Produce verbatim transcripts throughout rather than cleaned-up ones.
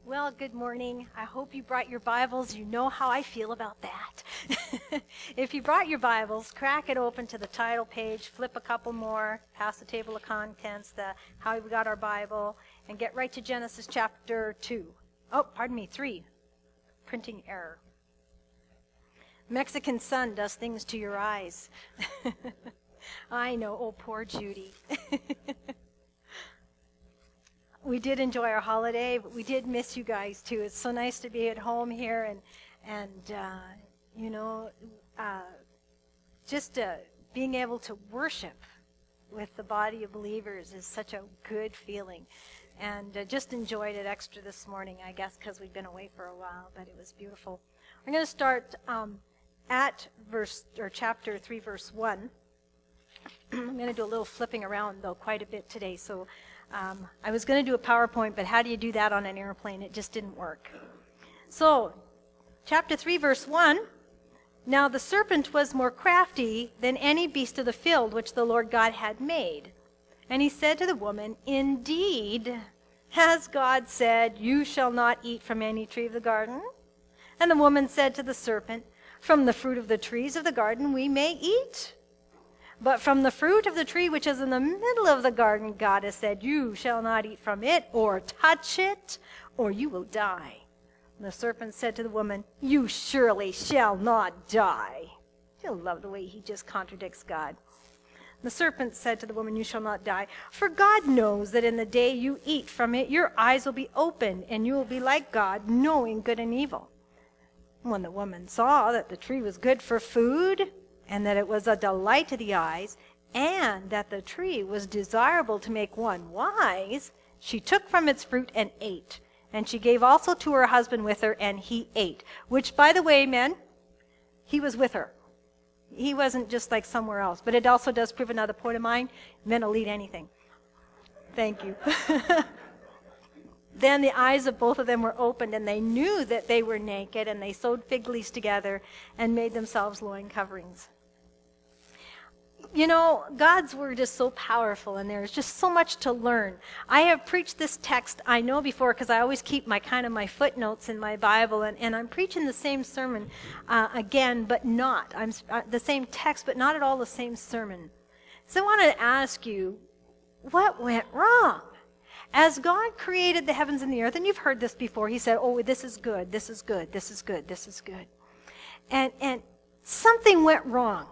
Well, good morning. I hope you brought your Bibles. You know how I feel about that. If you brought your Bibles, crack it open to the title page, flip a couple more, past the table of contents, the how we got our Bible, and get right to Genesis chapter two. Oh, pardon me, three. Printing error. Mexican sun does things to your eyes. I know. Oh, poor Judy. We did enjoy our holiday, but we did miss you guys too. It's so nice to be at home here, and and uh, you know, uh, just uh, being able to worship with the body of believers is such a good feeling. And uh, just enjoyed it extra this morning, I guess, because we've been away for a while, but it was beautiful. I'm going to start um, at verse or chapter three, verse one. I'm going to do a little flipping around though, quite a bit today, so. Um, I was going to do a PowerPoint, but how do you do that on an airplane? It just didn't work. So, chapter three, verse one. Now the serpent was more crafty than any beast of the field which the Lord God had made. And he said to the woman, Indeed, has God said, You shall not eat from any tree of the garden? And the woman said to the serpent, From the fruit of the trees of the garden we may eat. But from the fruit of the tree which is in the middle of the garden, God has said, You shall not eat from it or touch it, or you will die. And the serpent said to the woman, You surely shall not die. I love the way he just contradicts God. The serpent said to the woman, You shall not die. For God knows that in the day you eat from it, your eyes will be opened, and you will be like God, knowing good and evil. When the woman saw that the tree was good for food, and that it was a delight to the eyes, and that the tree was desirable to make one wise, she took from its fruit and ate. And she gave also to her husband with her, and he ate. Which, by the way, men, he was with her. He wasn't just like somewhere else. But it also does prove another point of mine. Men will eat anything. Thank you. Then the eyes of both of them were opened, and they knew that they were naked, and they sewed fig leaves together and made themselves loin coverings. You know, God's word is so powerful, and there's just so much to learn. I have preached this text, I know before, because I always keep my kind of my footnotes in my Bible, and, and I'm preaching the same sermon uh, again, but not. I'm uh, the same text, but not at all the same sermon. So I want to ask you, what went wrong? As God created the heavens and the earth, and you've heard this before, he said, oh, this is good, this is good, this is good, this is good. And and something went wrong.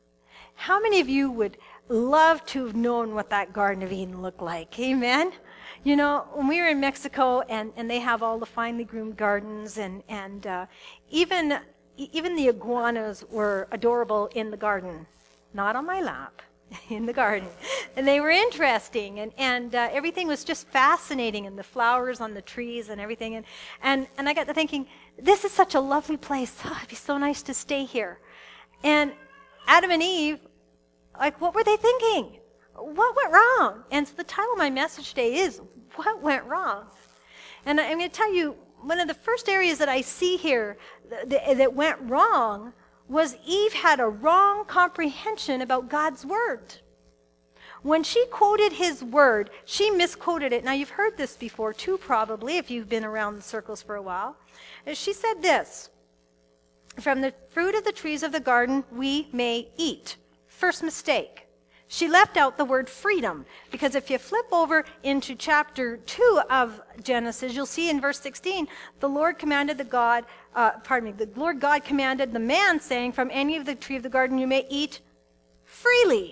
How many of you would love to have known what that Garden of Eden looked like? Amen? You know, when we were in Mexico, and, and they have all the finely groomed gardens, and, and uh, even, even the iguanas were adorable in the garden. Not on my lap. In the garden. And they were interesting, and, and uh, everything was just fascinating, and the flowers on the trees and everything. And, and, and I got to thinking, this is such a lovely place. Oh, it'd be so nice to stay here. And Adam and Eve, like, what were they thinking? What went wrong? And so the title of my message today is, What Went Wrong? And I'm going to tell you, one of the first areas that I see here that, that went wrong was Eve had a wrong comprehension about God's word. When she quoted his word, she misquoted it. Now, you've heard this before too, probably, if you've been around the circles for a while. She said this, From the fruit of the trees of the garden we may eat. First mistake. She left out the word freedom, because if you flip over into chapter two of Genesis, you'll see in verse sixteen, the Lord commanded the God, uh, pardon me, the Lord God commanded the man, saying, From any of the tree of the garden you may eat freely.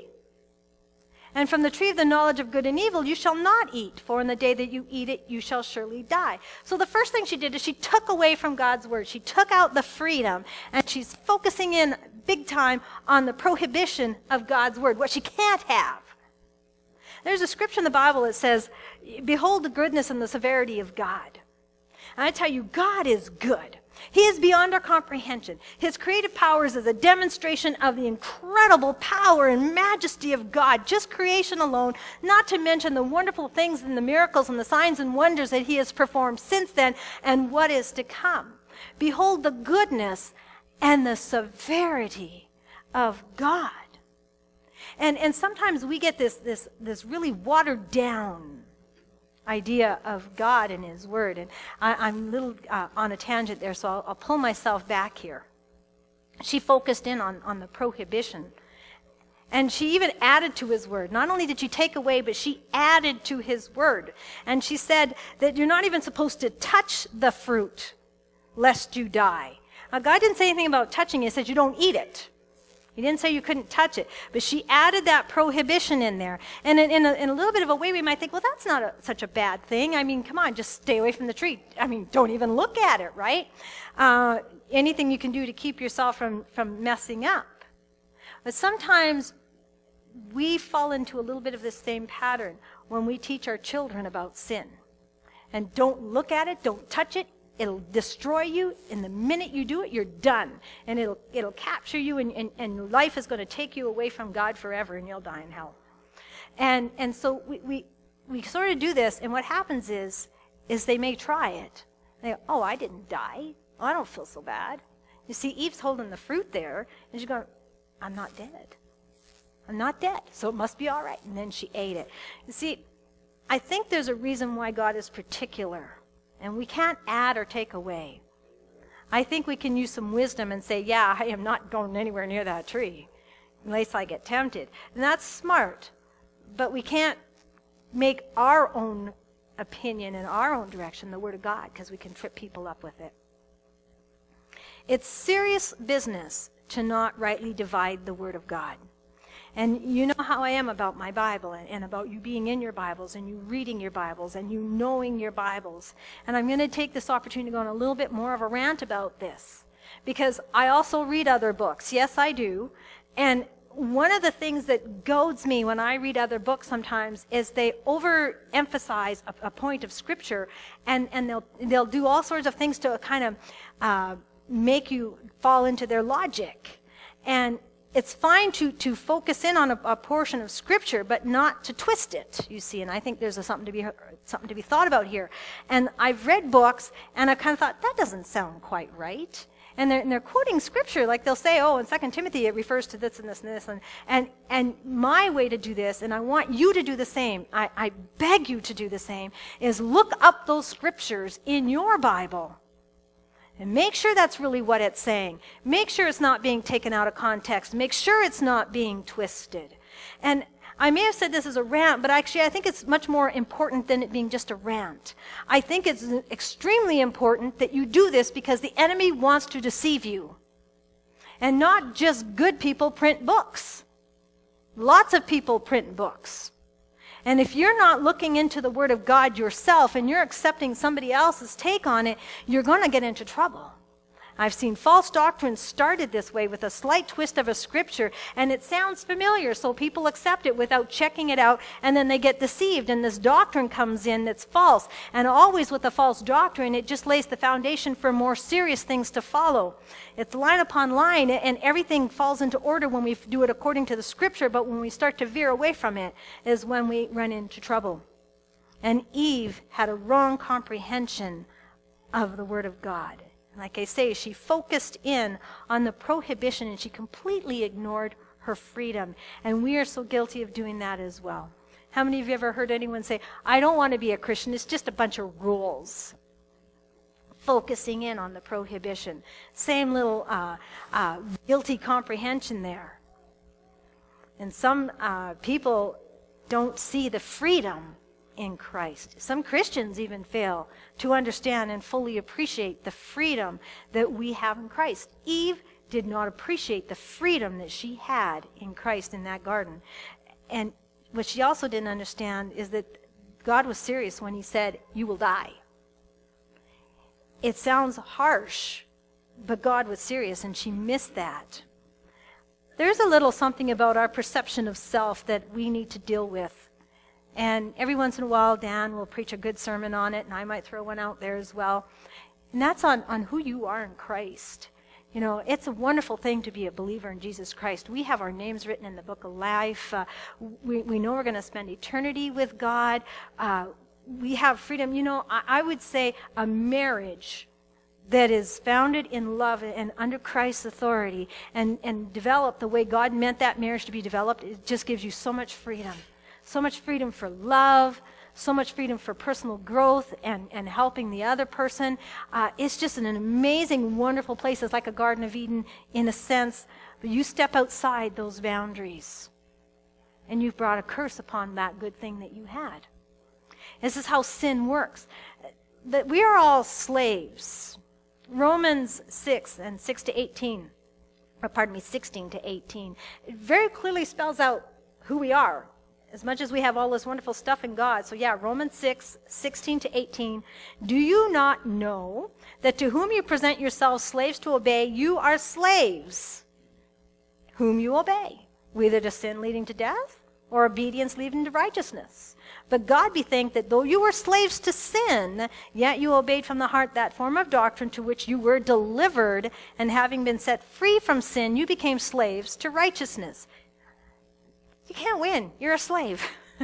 And from the tree of the knowledge of good and evil you shall not eat, for in the day that you eat it you shall surely die. So the first thing she did is she took away from God's word. She took out the freedom, and she's focusing in big time on the prohibition of God's word, what she can't have. There's a scripture in the Bible that says, Behold the goodness and the severity of God. And I tell you, God is good. He is beyond our comprehension. His creative powers is a demonstration of the incredible power and majesty of God, just creation alone, not to mention the wonderful things and the miracles and the signs and wonders that he has performed since then and what is to come. Behold the goodness and the severity of God. And and sometimes we get this this this really watered down idea of God and His Word. And I, I'm a little uh, on a tangent there, so I'll, I'll pull myself back here. She focused in on, on the prohibition. And she even added to His Word. Not only did she take away, but she added to His Word. And she said that you're not even supposed to touch the fruit lest you die. Now, God didn't say anything about touching it. He said you don't eat it. He didn't say you couldn't touch it. But she added that prohibition in there. And in, in, a, in a little bit of a way, we might think, well, that's not a, such a bad thing. I mean, come on, just stay away from the tree. I mean, don't even look at it, right? Uh, anything you can do to keep yourself from, from messing up. But sometimes we fall into a little bit of the same pattern when we teach our children about sin. And don't look at it, don't touch it. It'll destroy you, and the minute you do it, you're done. And it'll it'll capture you, and, and, and life is going to take you away from God forever, and you'll die in hell. And and so we, we, we sort of do this, and what happens is, is they may try it. They go, oh, I didn't die. Oh, I don't feel so bad. You see, Eve's holding the fruit there, and she's going, I'm not dead. I'm not dead, so it must be all right. And then she ate it. You see, I think there's a reason why God is particular. And we can't add or take away. I think we can use some wisdom and say, yeah, I am not going anywhere near that tree, unless I get tempted. And that's smart. But we can't make our own opinion in our own direction the Word of God, because we can trip people up with it. It's serious business to not rightly divide the Word of God. And you know how I am about my Bible, and, and about you being in your Bibles, and you reading your Bibles, and you knowing your Bibles. And I'm going to take this opportunity to go on a little bit more of a rant about this, because I also read other books. Yes, I do. And one of the things that goads me when I read other books sometimes is they overemphasize a, a point of Scripture, and, and they'll, they'll do all sorts of things to kind of uh, make you fall into their logic. And it's fine to, to focus in on a, a portion of Scripture, but not to twist it, you see. And I think there's a, something to be something to be thought about here. And I've read books, and I've kind of thought, that doesn't sound quite right. And they're, and they're quoting Scripture, like they'll say, oh, in Second Timothy it refers to this and this and this. And, and, and my way to do this, and I want you to do the same, I, I beg you to do the same, is look up those Scriptures in your Bible. And make sure that's really what it's saying. Make sure it's not being taken out of context. Make sure it's not being twisted. And I may have said this as a rant, but actually I think it's much more important than it being just a rant. I think it's extremely important that you do this because the enemy wants to deceive you. And not just good people print books. Lots of people print books. And if you're not looking into the Word of God yourself and you're accepting somebody else's take on it, you're going to get into trouble. I've seen false doctrines started this way with a slight twist of a Scripture, and it sounds familiar, so people accept it without checking it out, and then they get deceived, and this doctrine comes in that's false. And always with a false doctrine, it just lays the foundation for more serious things to follow. It's line upon line, and everything falls into order when we do it according to the Scripture, but when we start to veer away from it is when we run into trouble. And Eve had a wrong comprehension of the Word of God. Like I say, she focused in on the prohibition and she completely ignored her freedom. And we are so guilty of doing that as well. How many of you ever heard anyone say, I don't want to be a Christian, it's just a bunch of rules? Focusing in on the prohibition. Same little uh, uh, guilty comprehension there. And some uh, people don't see the freedom in Christ. Some Christians even fail to understand and fully appreciate the freedom that we have in Christ. Eve did not appreciate the freedom that she had in Christ in that garden. And what she also didn't understand is that God was serious when He said, you will die. It sounds harsh, but God was serious, and she missed that. There's a little something about our perception of self that we need to deal with. And every once in a while, Dan will preach a good sermon on it, and I might throw one out there as well. And that's on, on who you are in Christ. You know, it's a wonderful thing to be a believer in Jesus Christ. We have our names written in the book of life. Uh, we, we know we're going to spend eternity with God. Uh, we have freedom. You know, I, I would say a marriage that is founded in love and under Christ's authority and, and developed the way God meant that marriage to be developed, it just gives you so much freedom. So much freedom for love, so much freedom for personal growth and, and helping the other person. Uh, it's just an amazing, wonderful place. It's like a Garden of Eden in a sense. But you step outside those boundaries, and you've brought a curse upon that good thing that you had. This is how sin works. That we are all slaves. Romans six and six to eighteen, or pardon me, sixteen to eighteen, it very clearly spells out who we are. As much as we have all this wonderful stuff in God. So yeah, Romans six, sixteen to eighteen. Do you not know that to whom you present yourselves slaves to obey, you are slaves whom you obey, whether to sin leading to death or obedience leading to righteousness? But God be thanked that though you were slaves to sin, yet you obeyed from the heart that form of doctrine to which you were delivered, and having been set free from sin, you became slaves to righteousness. You can't win. You're a slave.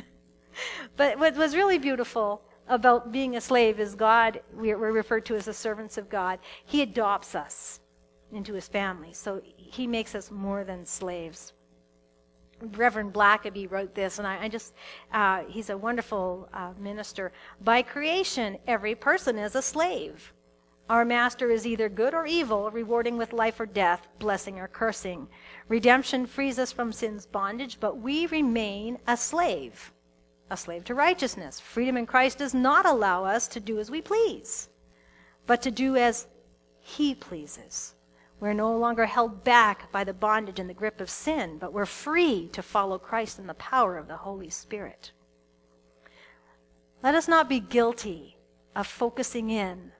But what was really beautiful about being a slave is God, we're referred to as the servants of God. He adopts us into his family. So he makes us more than slaves. Reverend Blackaby wrote this, and I, I just, uh, he's a wonderful uh, minister. By creation, every person is a slave. Our master is either good or evil, rewarding with life or death, blessing or cursing. Redemption frees us from sin's bondage, but we remain a slave, a slave to righteousness. Freedom in Christ does not allow us to do as we please, but to do as he pleases. We're no longer held back by the bondage and the grip of sin, but we're free to follow Christ in the power of the Holy Spirit. Let us not be guilty of focusing in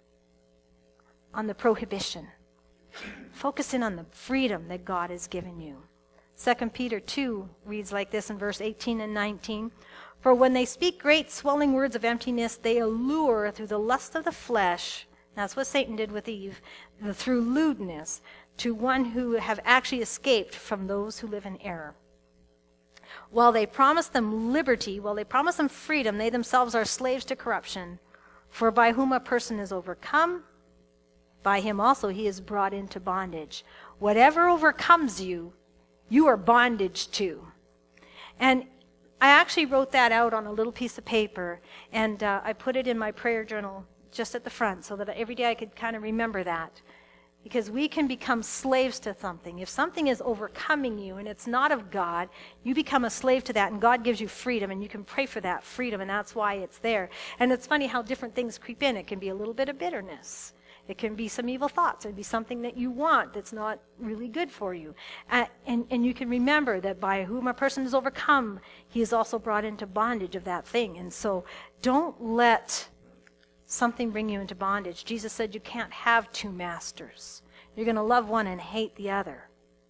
on the prohibition. Focus in on the freedom that God has given you. Second Peter two reads like this in verse eighteen and nineteen. For when they speak great swelling words of emptiness, they allure through the lust of the flesh. That's what Satan did with Eve, through lewdness, to one who have actually escaped from those who live in error. While they promise them liberty, while they promise them freedom, they themselves are slaves to corruption. For by whom a person is overcome, by him also he is brought into bondage. Whatever overcomes you, you are bondage to. And I actually wrote that out on a little piece of paper, and uh, I put it in my prayer journal just at the front so that every day I could kind of remember that. Because we can become slaves to something. If something is overcoming you and it's not of God, you become a slave to that, and God gives you freedom, and you can pray for that freedom, and that's why it's there. And it's funny how different things creep in. It can be a little bit of bitterness. It can be some evil thoughts. It can be something that you want that's not really good for you. Uh, and, and you can remember that by whom a person is overcome, he is also brought into bondage of that thing. And so don't let something bring you into bondage. Jesus said you can't have two masters. You're going to love one and hate the other.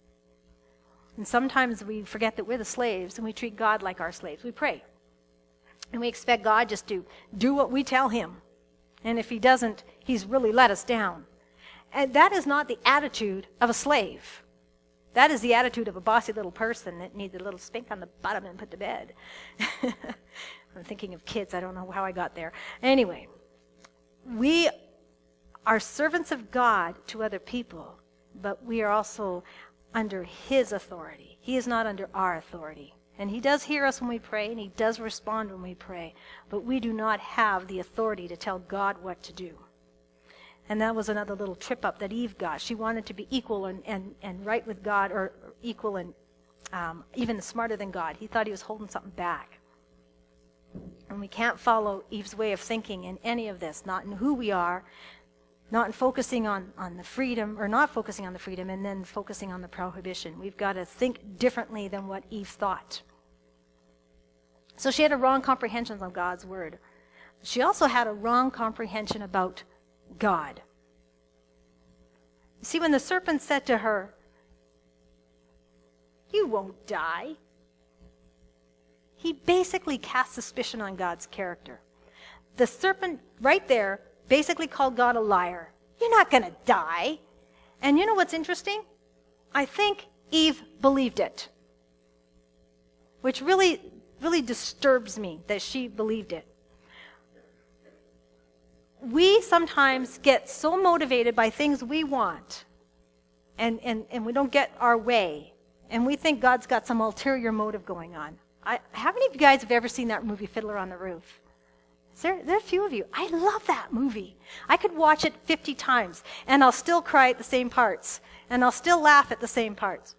And sometimes we forget that we're the slaves, and we treat God like our slaves. We pray. And we expect God just to do what we tell him. And if he doesn't, he's really let us down. And that is not the attitude of a slave. That is the attitude of a bossy little person that needs a little spank on the bottom and put to bed. I'm thinking of kids. I don't know how I got there. Anyway, we are servants of God to other people, but we are also under his authority. He is not under our authority. And he does hear us when we pray, and he does respond when we pray. But we do not have the authority to tell God what to do. And that was another little trip up that Eve got. She wanted to be equal and, and, and right with God, or equal and um, even smarter than God. He thought he was holding something back. And we can't follow Eve's way of thinking in any of this, not in who we are, not in focusing on, on the freedom, or not focusing on the freedom, and then focusing on the prohibition. We've got to think differently than what Eve thought. So she had a wrong comprehension of God's word. She also had a wrong comprehension about God. You see, when the serpent said to her, "You won't die," he basically cast suspicion on God's character. The serpent right there basically called God a liar. You're not going to die. And you know what's interesting? I think Eve believed it, which really, really disturbs me that she believed it. We sometimes get so motivated by things we want, and, and, and we don't get our way, and we think God's got some ulterior motive going on. I, how many of you guys have ever seen that movie, Fiddler on the Roof? There, there are a few of you. I love that movie. I could watch it fifty times, and I'll still cry at the same parts, and I'll still laugh at the same parts.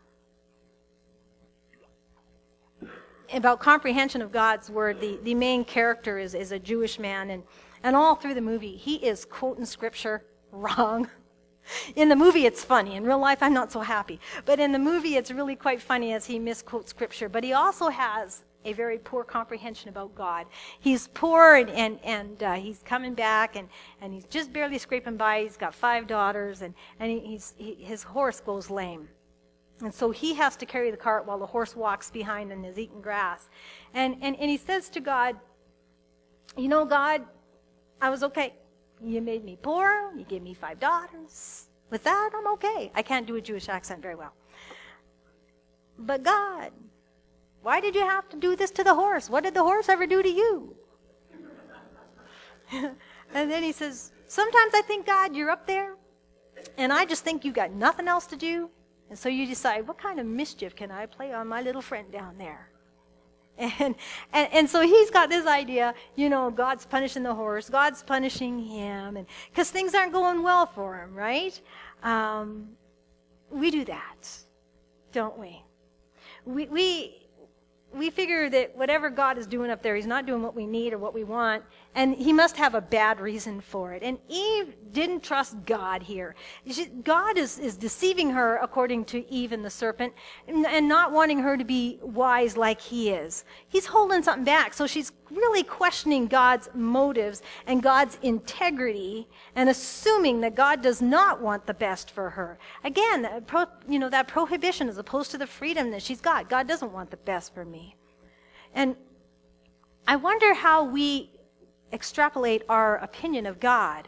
About comprehension of God's word, the, the main character is, is a Jewish man, and, and all through the movie, he is quoting scripture wrong. In the movie, it's funny. In real life, I'm not so happy. But in the movie, it's really quite funny as he misquotes scripture. But he also has a very poor comprehension about God. He's poor, and, and, and uh, he's coming back, and, and he's just barely scraping by. He's got five daughters, and, and he, he's, he, his horse goes lame. And so he has to carry the cart while the horse walks behind and is eating grass. And, and, and he says to God, you know, God, I was okay. You made me poor. You gave me five daughters. With that, I'm okay. I can't do a Jewish accent very well. But God, why did you have to do this to the horse? What did the horse ever do to you? And then he says, sometimes I think, God, you're up there, and I just think you got nothing else to do. And so you decide, what kind of mischief can I play on my little friend down there? And, and and so he's got this idea, you know, God's punishing the horse, God's punishing him, and because things aren't going well for him, right? Um, we do that, don't we? We we we figure that whatever God is doing up there, he's not doing what we need or what we want, and he must have a bad reason for it. And Eve didn't trust God here. She, God is, is deceiving her, according to Eve and the serpent, and, and not wanting her to be wise like he is. He's holding something back, so she's really questioning God's motives and God's integrity, and assuming that God does not want the best for her. Again, pro, you know, that prohibition as opposed to the freedom that she's got. God doesn't want the best for me. And I wonder how we extrapolate our opinion of God.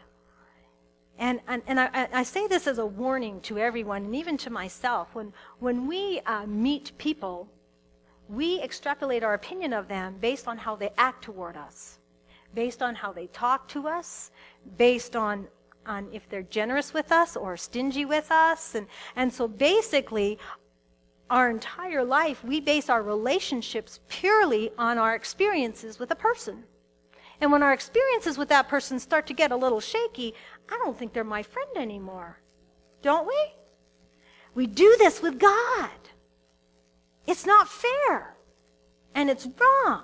And and, and I, I say this as a warning to everyone, and even to myself. When, when we uh, meet people, we extrapolate our opinion of them based on how they act toward us, based on how they talk to us, based on, on if they're generous with us or stingy with us. And, and so basically, our entire life, we base our relationships purely on our experiences with a person. And when our experiences with that person start to get a little shaky, I don't think they're my friend anymore. Don't we? We do this with God. It's not fair. And it's wrong.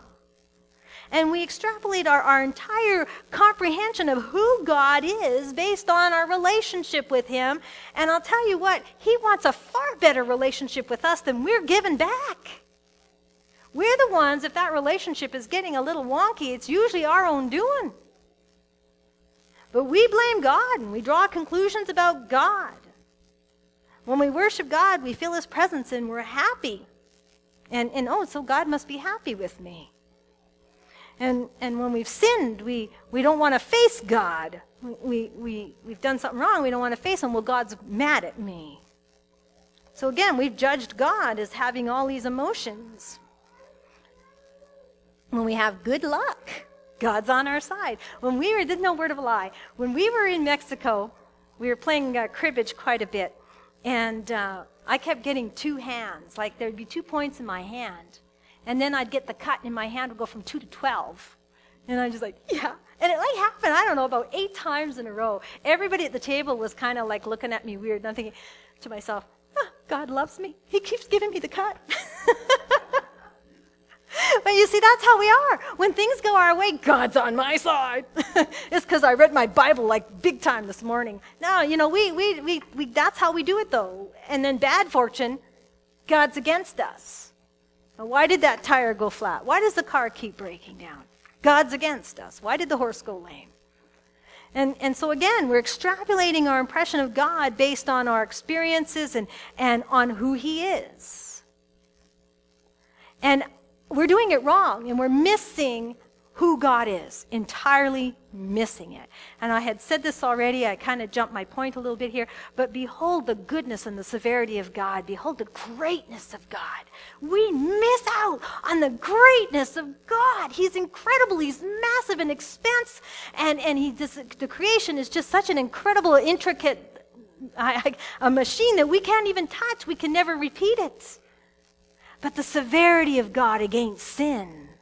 And we extrapolate our, our entire comprehension of who God is based on our relationship with him. And I'll tell you what, he wants a far better relationship with us than we're giving back. We're the ones, if that relationship is getting a little wonky, it's usually our own doing. But we blame God, and we draw conclusions about God. When we worship God, we feel his presence, and we're happy. And, and oh, so God must be happy with me. And and when we've sinned, we, we don't want to face God. We, we, we've done something wrong, we don't want to face him. Well, God's mad at me. So again, we've judged God as having all these emotions. When we have good luck, God's on our side. When we were, there's no word of a lie, when we were in Mexico, we were playing uh, cribbage quite a bit. And uh, I kept getting two hands, like there'd be two points in my hand. And then I'd get the cut, and my hand would go from two to twelve. And I'm just like, yeah. And it like happened, I don't know, about eight times in a row. Everybody at the table was kind of like looking at me weird. And I'm thinking to myself, ah, God loves me. He keeps giving me the cut. But you see, that's how we are. When things go our way, God's on my side. It's because I read my Bible like big time this morning. No, you know, we, we, we, we, that's how we do it, though. And then bad fortune, God's against us. Now, why did that tire go flat? Why does the car keep breaking down? God's against us. Why did the horse go lame? And and so again, we're extrapolating our impression of God based on our experiences and, and on who he is. And we're doing it wrong, and we're missing who God is, entirely missing it. And I had said this already, I kind of jumped my point a little bit here, but behold the goodness and the severity of God. Behold the greatness of God. We miss out on the greatness of God. He's incredible. He's massive in expense, and, and he just, the creation is just such an incredible, intricate, I, I, a machine that we can't even touch. We can never repeat it. But the severity of God against sin,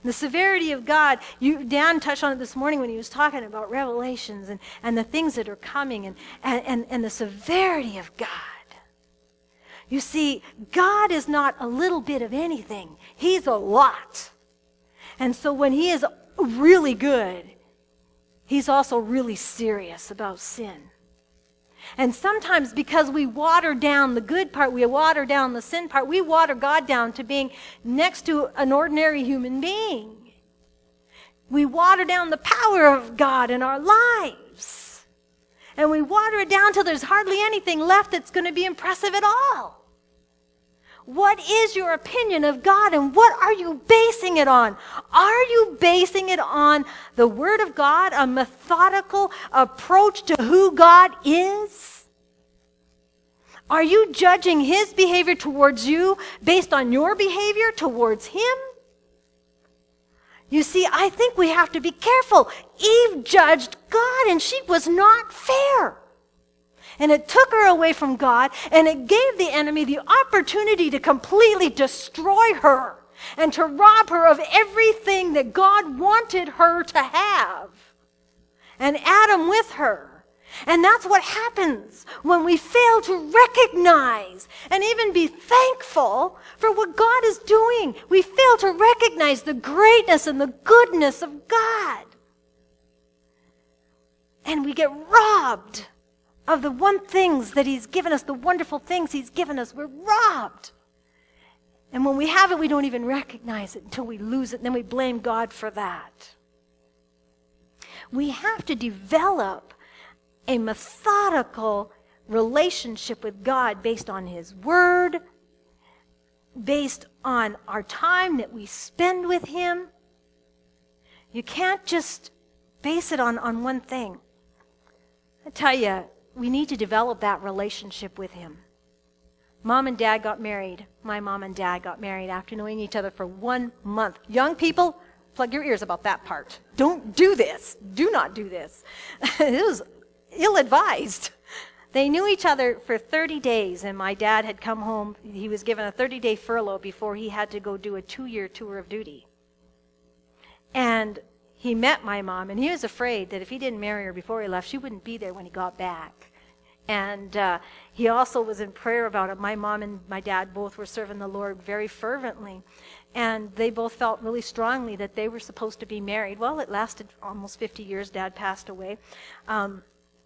And the severity of God, you, Dan touched on it this morning when he was talking about Revelations and, and the things that are coming and, and, and, and the severity of God. You see, God is not a little bit of anything. He's a lot. And so when he is really good, he's also really serious about sin. And sometimes because we water down the good part, we water down the sin part, we water God down to being next to an ordinary human being. We water down the power of God in our lives. And we water it down till there's hardly anything left that's going to be impressive at all. What is your opinion of God, and what are you basing it on? Are you basing it on the Word of God, a methodical approach to who God is? Are you judging His behavior towards you based on your behavior towards Him? You see, I think we have to be careful. Eve judged God, and she was not fair. And it took her away from God, and it gave the enemy the opportunity to completely destroy her and to rob her of everything that God wanted her to have. And Adam with her. And that's what happens when we fail to recognize and even be thankful for what God is doing. We fail to recognize the greatness and the goodness of God. And we get robbed of the one things that He's given us, the wonderful things He's given us. We're robbed. And when we have it, we don't even recognize it until we lose it, and then we blame God for that. We have to develop a methodical relationship with God based on His Word, based on our time that we spend with Him. You can't just base it on, on one thing. I tell you, we need to develop that relationship with Him. Mom and Dad got married. My mom and Dad got married after knowing each other for one month. Young people, plug your ears about that part. Don't do this. Do not do this. It was ill-advised. They knew each other for thirty days, and my dad had come home. He was given a thirty-day furlough before he had to go do a two-year tour of duty. And he met my mom, and he was afraid that if he didn't marry her before he left, she wouldn't be there when he got back. And uh, he also was in prayer about it. My mom and my dad both were serving the Lord very fervently, and they both felt really strongly that they were supposed to be married. Well, it lasted almost fifty years. Dad passed away. Um,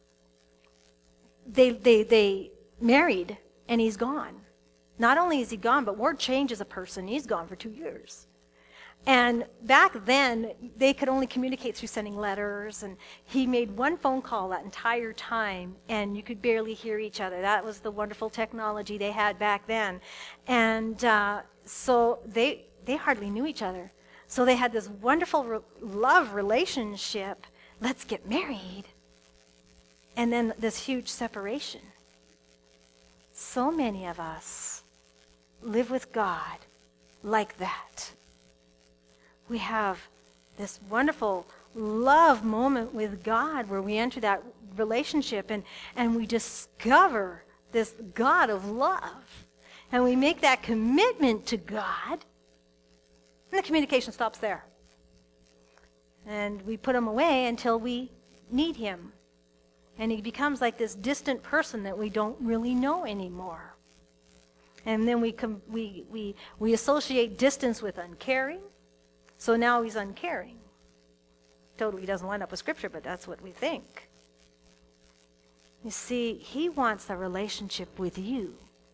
they, they, they married, and he's gone. Not only is he gone, but word changes a person. He's gone for two years. And back then, they could only communicate through sending letters, and he made one phone call that entire time, and you could barely hear each other. That was the wonderful technology they had back then. And uh, so they they hardly knew each other. So they had this wonderful re- love relationship. Let's get married. And then this huge separation. So many of us live with God like that. We have this wonderful love moment with God where we enter that relationship and, and we discover this God of love. And we make that commitment to God, and the communication stops there. And we put him away until we need him. And he becomes like this distant person that we don't really know anymore. And then we com- we we we associate distance with uncaring. So now he's uncaring. Totally doesn't line up with Scripture, but that's what we think. You see, he wants a relationship with you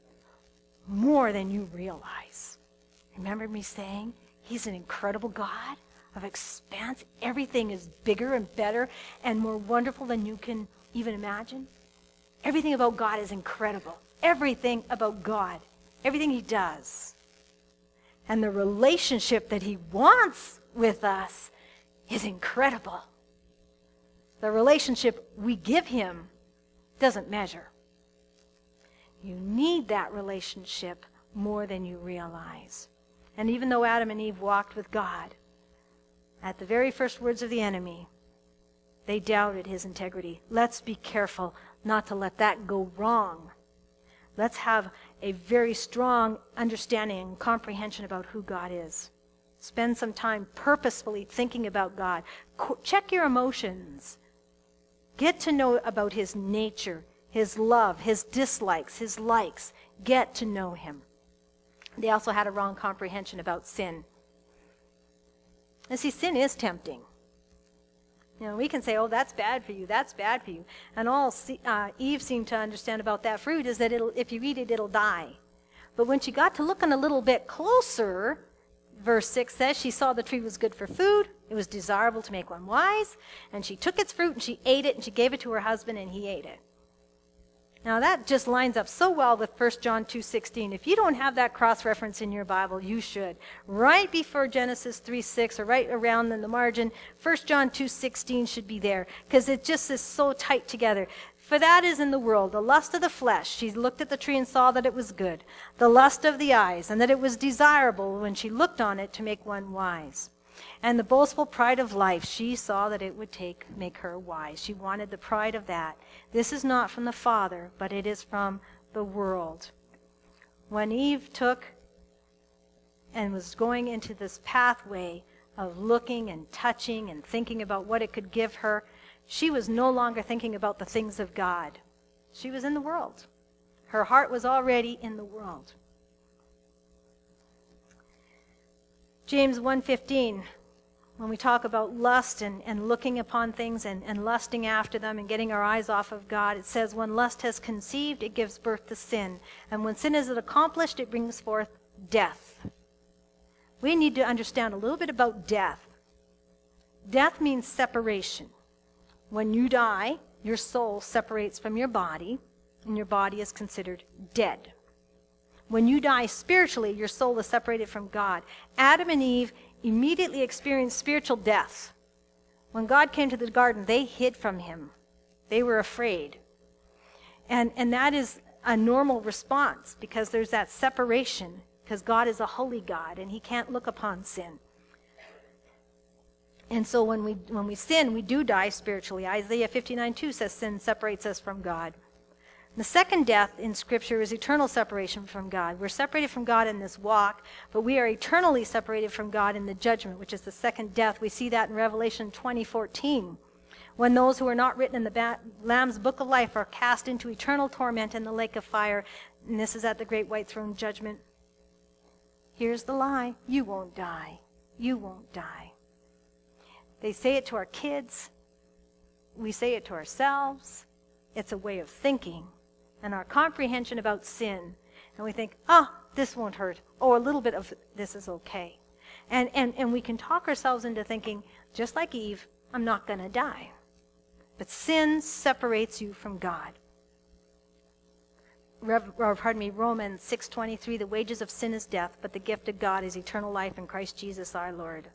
more than you realize. Remember me saying he's an incredible God of expanse. Everything is bigger and better and more wonderful than you can even imagine. Everything about God is incredible. Everything about God. Everything he does. And the relationship that he wants with us is incredible. The relationship we give him doesn't measure. You need that relationship more than you realize. And even though Adam and Eve walked with God, at the very first words of the enemy, they doubted his integrity. Let's be careful not to let that go wrong. Let's have a very strong understanding and comprehension about who God is. Spend some time purposefully thinking about God. Co- check your emotions. Get to know about his nature, his love, his dislikes, his likes. Get to know him. They also had a wrong comprehension about sin. And see, sin is tempting. You know, we can say, oh, that's bad for you, that's bad for you. And all uh, Eve seemed to understand about that fruit is that it'll, if you eat it, it'll die. But when she got to looking a little bit closer, verse six says, she saw the tree was good for food, it was desirable to make one wise, and she took its fruit and she ate it and she gave it to her husband and he ate it. Now that just lines up so well with First John two sixteen. If you don't have that cross-reference in your Bible, you should. Right before Genesis three six, or right around in the margin, First John two sixteen should be there, because it just is so tight together. For that is in the world, the lust of the flesh. She looked at the tree and saw that it was good. The lust of the eyes, and that it was desirable when she looked on it to make one wise. And the boastful pride of life, she saw that it would take make her wise. She wanted the pride of that. This is not from the Father, but it is from the world. When Eve took and was going into this pathway of looking and touching and thinking about what it could give her, she was no longer thinking about the things of God. She was in the world. Her heart was already in the world. James one fifteen, when we talk about lust and, and looking upon things and, and lusting after them and getting our eyes off of God, it says, when lust has conceived, it gives birth to sin. And when sin is accomplished, it brings forth death. We need to understand a little bit about death. Death means separation. When you die, your soul separates from your body, and your body is considered dead. When you die spiritually, your soul is separated from God. Adam and Eve immediately experienced spiritual death. When God came to the garden, they hid from him. They were afraid. And, and that is a normal response, because there's that separation, because God is a holy God, and he can't look upon sin. And so when we when we sin, we do die spiritually. Isaiah fifty-nine two says sin separates us from God. The second death in Scripture is eternal separation from God. We're separated from God in this walk, but we are eternally separated from God in the judgment, which is the second death. We see that in Revelation twenty fourteen, when those who are not written in the ba- Lamb's book of life are cast into eternal torment in the lake of fire. And this is at the great white throne judgment. Here's the lie. You won't die. You won't die. They say it to our kids. We say it to ourselves. It's a way of thinking and our comprehension about sin. And we think, oh, this won't hurt. Oh, a little bit of this is okay. And, and, and we can talk ourselves into thinking, just like Eve, I'm not going to die. But sin separates you from God. Rev, or pardon me, Romans six twenty-three, the wages of sin is death, but the gift of God is eternal life in Christ Jesus our Lord.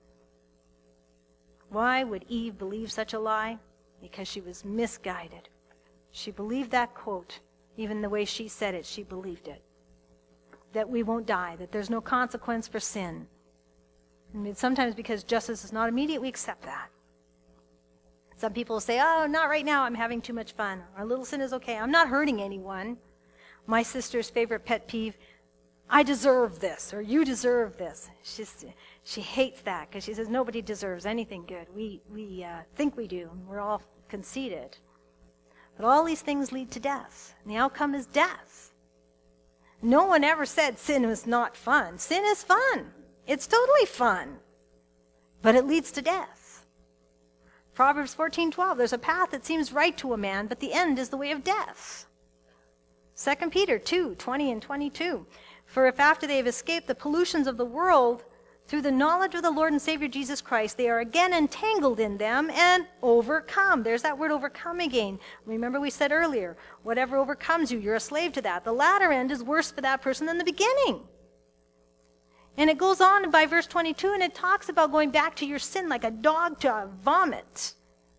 Why would Eve believe such a lie? Because she was misguided. She believed that quote. Even the way she said it, she believed it. That we won't die, that there's no consequence for sin. I mean, sometimes because justice is not immediate, we accept that. Some people say, oh, not right now, I'm having too much fun. Or a little sin is okay. I'm not hurting anyone. My sister's favorite pet peeve, I deserve this, or you deserve this. She's, she hates that because she says nobody deserves anything good. We, we uh, think we do, and we're all conceited. But all these things lead to death, and the outcome is death. No one ever said sin was not fun. Sin is fun. It's totally fun. But it leads to death. Proverbs fourteen twelve, there's a path that seems right to a man, but the end is the way of death. Second Peter two twenty and twenty-two, for if after they have escaped the pollutions of the world, through the knowledge of the Lord and Savior Jesus Christ, they are again entangled in them and overcome. There's that word overcome again. Remember we said earlier, whatever overcomes you, you're a slave to that. The latter end is worse for that person than the beginning. And it goes on by verse twenty-two, and it talks about going back to your sin like a dog to a vomit.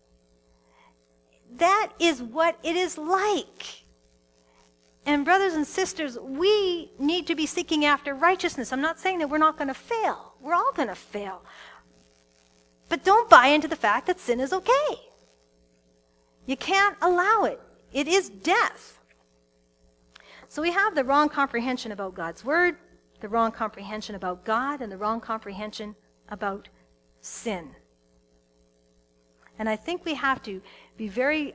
That is what it is like. And brothers and sisters, we need to be seeking after righteousness. I'm not saying that we're not going to fail. We're all going to fail. But don't buy into the fact that sin is okay. You can't allow it. It is death. So we have the wrong comprehension about God's word. the wrong comprehension about God and the wrong comprehension about sin. And I think we have to be very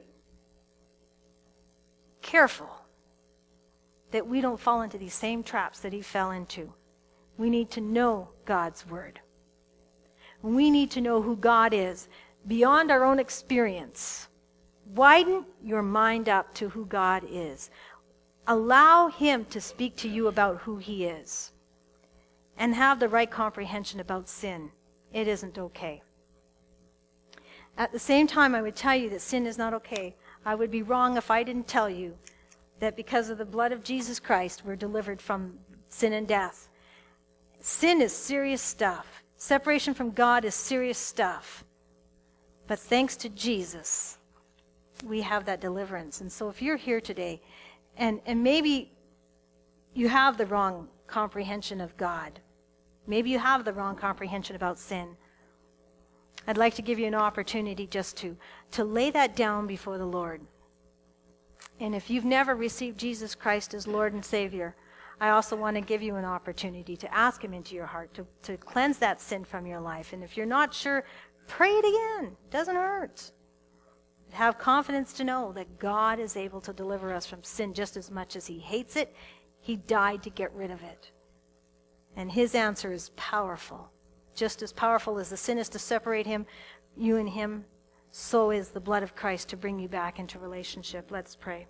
careful that we don't fall into these same traps that he fell into. We need to know God's word. We need to know who God is beyond our own experience. Widen your mind up to who God is. Allow him to speak to you about who he is. And have the right comprehension about sin. It isn't okay. At the same time, I would tell you that sin is not okay. I would be wrong if I didn't tell you that because of the blood of Jesus Christ, we're delivered from sin and death. Sin is serious stuff. Separation from God is serious stuff. But thanks to Jesus, we have that deliverance. And so if you're here today, and, and maybe you have the wrong comprehension of God, maybe you have the wrong comprehension about sin, I'd like to give you an opportunity just to, to lay that down before the Lord. And if you've never received Jesus Christ as Lord and Savior, I also want to give you an opportunity to ask him into your heart, to, to cleanse that sin from your life. And if you're not sure, pray it again. It doesn't hurt. Have confidence to know that God is able to deliver us from sin just as much as he hates it. He died to get rid of it. And his answer is powerful. Just as powerful as the sin is to separate him, you and him, so is the blood of Christ to bring you back into relationship. Let's pray.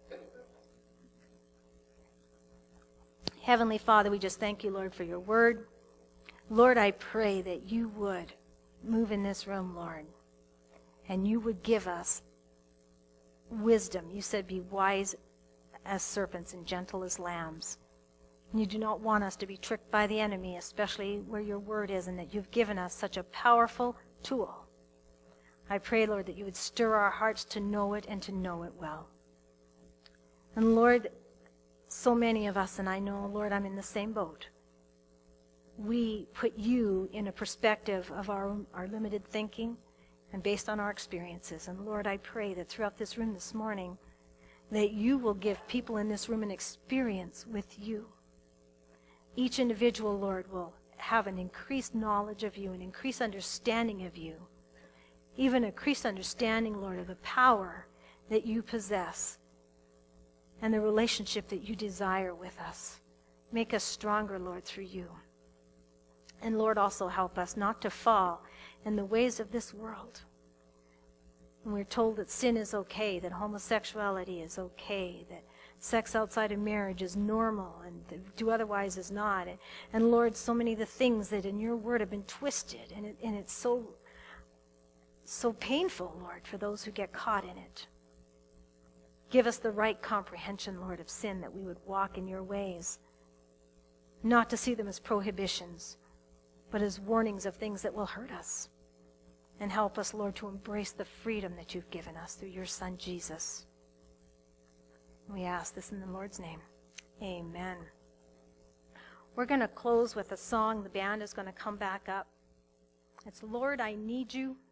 Heavenly Father, we just thank you, Lord, for your word. Lord, I pray that you would move in this room, Lord, and you would give us wisdom. You said, be wise as serpents and gentle as lambs. And you do not want us to be tricked by the enemy, especially where your word is, and that you've given us such a powerful tool. I pray, Lord, that you would stir our hearts to know it and to know it well. And Lord, so many of us, and I know, Lord, I'm in the same boat. We put you in a perspective of our, our limited thinking and based on our experiences. And Lord, I pray that throughout this room this morning, that you will give people in this room an experience with you. Each individual, Lord, will have an increased knowledge of you, an increased understanding of you, even an increased understanding, Lord, of the power that you possess and the relationship that you desire with us. Make us stronger, Lord, through you. And Lord, also help us not to fall in the ways of this world. And we're told that sin is okay, that homosexuality is okay, that sex outside of marriage is normal, and to do otherwise is not. And, and Lord, so many of the things that in your word have been twisted, and, it, and it's so, so painful, Lord, for those who get caught in it. Give us the right comprehension, Lord, of sin, that we would walk in your ways, not to see them as prohibitions, but as warnings of things that will hurt us. And help us, Lord, to embrace the freedom that you've given us through your Son, Jesus. We ask this in the Lord's name. Amen. We're going to close with a song. The band is going to come back up. It's Lord, I Need You.